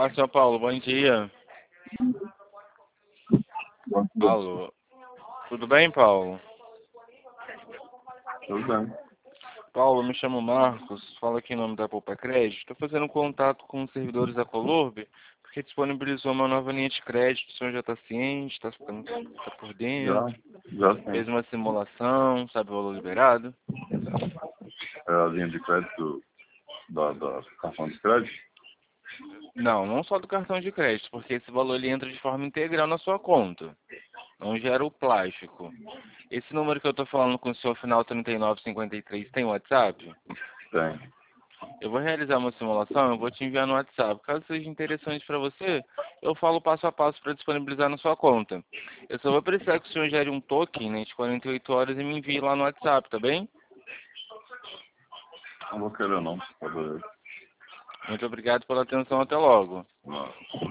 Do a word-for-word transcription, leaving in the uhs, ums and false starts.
Olá, senhor Paulo, bom dia. Bom dia. Alô. Tudo bem, Paulo? Tudo bem. Paulo, me chamo Marcos, falo aqui em nome da Poupa Crédito. Estou fazendo contato com os servidores da Colurb, porque disponibilizou uma nova linha de crédito. O senhor já está ciente, está tá por dentro, Já, já fez sim. uma simulação, sabe o valor liberado? É a linha de crédito da, da cartão de crédito? Não, não só do cartão de crédito, porque esse valor ele entra de forma integral na sua conta. Não gera o plástico. Esse número que eu estou falando com o senhor, final trinta e nove cinquenta e três, tem WhatsApp? Tem. Eu vou realizar uma simulação, eu vou te enviar no WhatsApp. Caso seja interessante para você, eu falo passo a passo para disponibilizar na sua conta. Eu só vou precisar que o senhor gere um token, né, de quarenta e oito horas e me envie lá no WhatsApp, tá bem? Não vou querer não. Pode ver. Muito obrigado pela atenção, até logo. Não.